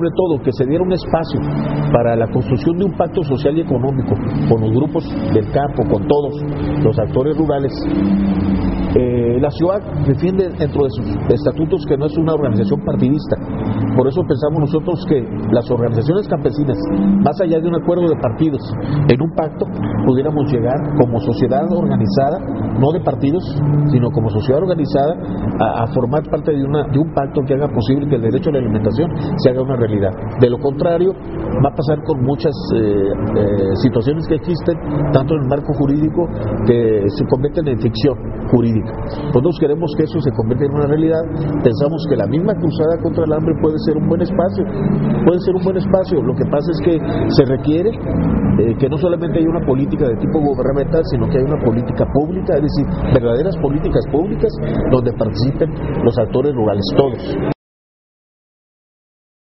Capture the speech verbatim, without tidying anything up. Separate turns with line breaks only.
sobre todo que se diera un espacio para la construcción de un pacto social y económico con los grupos del campo, con todos los actores rurales. Eh, la ciudad defiende dentro de sus estatutos que no es una organización partidista. Por eso pensamos nosotros que las organizaciones campesinas, más allá de un acuerdo de partidos, en un pacto pudiéramos llegar como sociedad organizada, no de partidos, sino como sociedad organizada, a, a formar parte de, una, de un pacto que haga posible que el derecho a la alimentación se haga una realidad. De lo contrario, va a pasar con muchas eh, eh, situaciones que existen, tanto en el marco jurídico, que se convierten en ficción jurídica. Nosotros queremos que eso se convierta en una realidad. Pensamos que la misma cruzada contra el hambre puede ser un buen espacio, puede ser un buen espacio. Lo que pasa es que se requiere eh, que no solamente haya una política de tipo gubernamental, sino que haya una política pública, es decir, verdaderas políticas públicas donde participen los actores rurales, todos.